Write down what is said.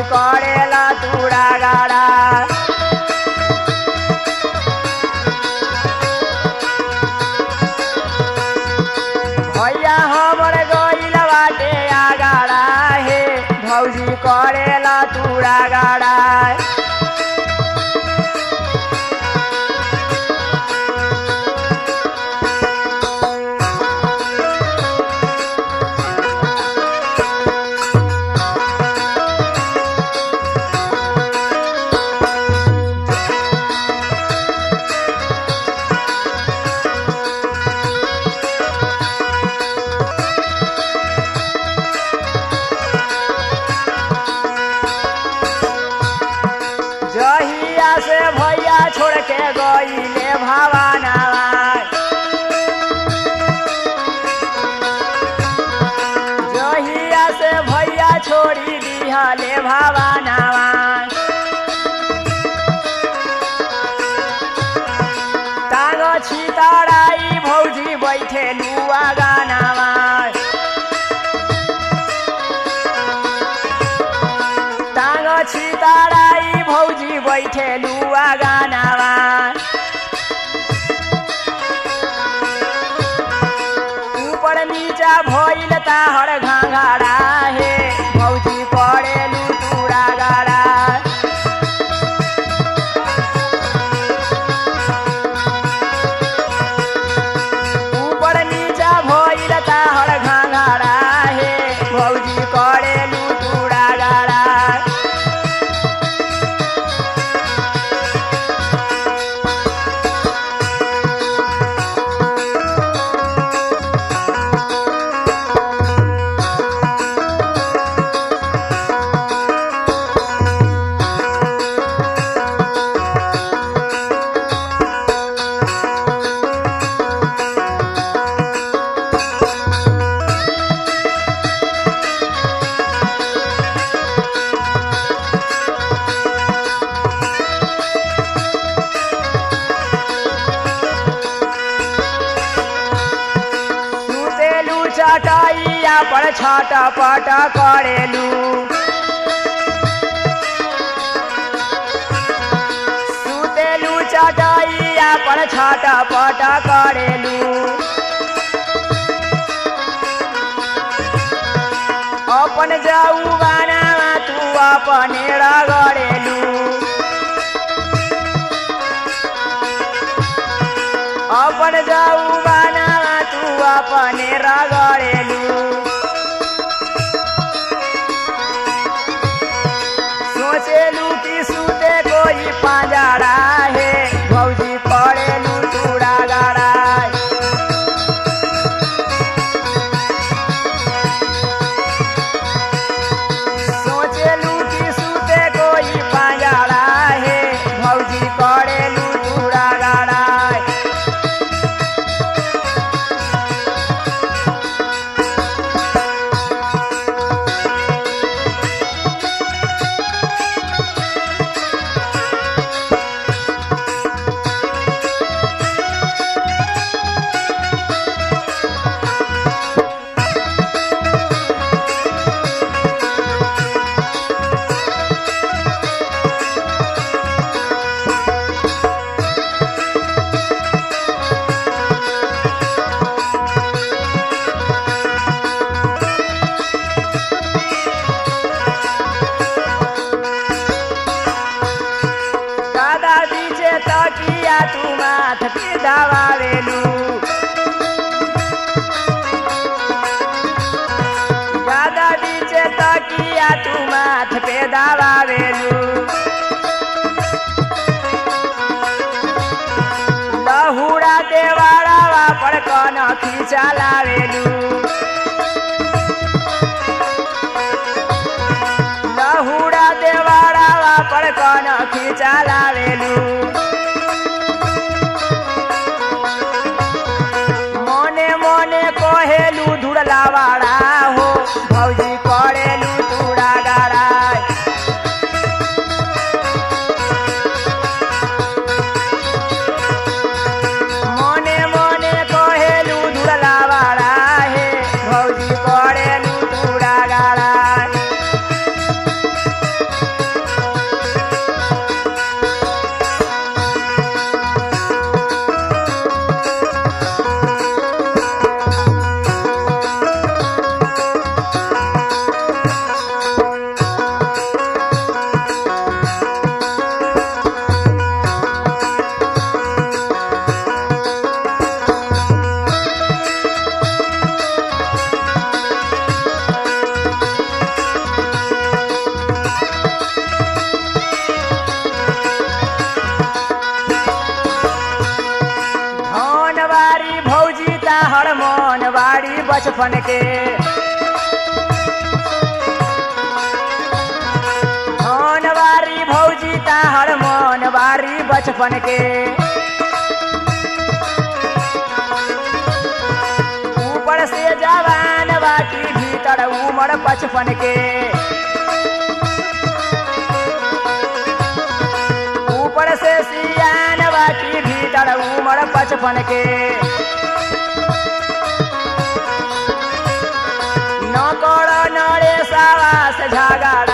करेला तुरा गाड़ा भैया हमर गइल बाटे आगाड़ा हे भौजी करेला तुरा गाड़ा जहिया से भैया छोड़ के गइले भावानावा जहिया से भैया छोड़ी दिहले भावानावा टांग छितराई भौजी बैठे लुआ गानावा टांग छितराई भौजी बैठे लुआ गानावा ऊपर नीचा भइल ताहर घाघरा हे भौजी करेलु तुरा गाड़ा ऊपर नीचा भइल ताहर घाघरा हे भौजी करेलु तुरा गाड़ा चटैया पर छटपट करेलु सुतेलु चटैया पर छटपट करेलु अपन जाऊ गानामा तू अपने रगडेलु अपन जाऊ गानामा तू अपने रगडेलु सोचेलु कि सुते कोही पांजरा हे भौजी करेलु तुरा गाड़ा सोचेलु कि सुते कोही पांजरा हे भौजी करेलु तुरा गाड़ा तकिया तू माथ पे दबावेलु दादा बीचे तकिया तू माथ पे दबावेलु लहुरा देवारावा पर कन खींचा लावेलु लहुरा देवारावा पर कन खींचा लावेलु कहेलु धुरलावाड़ा हो भौजी करेलु तुरा गाड़ा मने मने कहेलु धुरलावाड़ा हे भौजी करेलु तुरा गाड़ा बचपन के धनवारी भौजी ताहर मनवारी बचपन के ऊपर से जवान बाकी भीतर उमर बचपन के ऊपर से सियान बाकी भीतर उमर बचपन के नकर नरे सावा से झगड़ा